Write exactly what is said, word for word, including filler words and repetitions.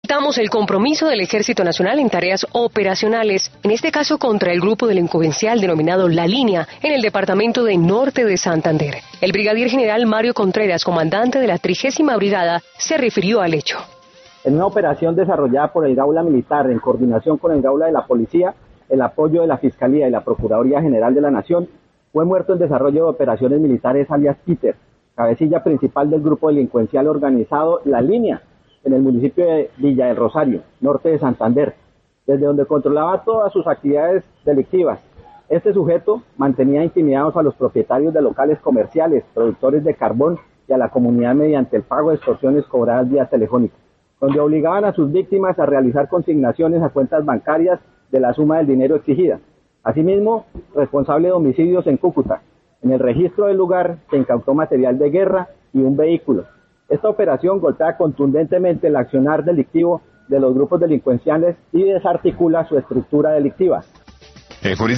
Damos el compromiso del Ejército Nacional en tareas operacionales, en este caso contra el grupo delincuencial denominado La Línea, en el departamento de Norte de Santander. El brigadier general Mario Contreras, comandante de la trigésima Brigada, se refirió al hecho. En una operación desarrollada por el Gaula Militar en coordinación con el Gaula de la Policía, el apoyo de la Fiscalía y la Procuraduría General de la Nación, fue muerto en desarrollo de operaciones militares alias Peter, cabecilla principal del grupo delincuencial organizado La Línea, en el municipio de Villa del Rosario, norte de Santander, desde donde controlaba todas sus actividades delictivas. Este sujeto mantenía intimidados a los propietarios de locales comerciales, productores de carbón y a la comunidad mediante el pago de extorsiones cobradas vía telefónica, donde obligaban a sus víctimas a realizar consignaciones a cuentas bancarias de la suma del dinero exigida. Asimismo, responsable de homicidios en Cúcuta. En el registro del lugar se incautó material de guerra y un vehículo. Esta operación golpea contundentemente el accionar delictivo de los grupos delincuenciales y desarticula su estructura delictiva.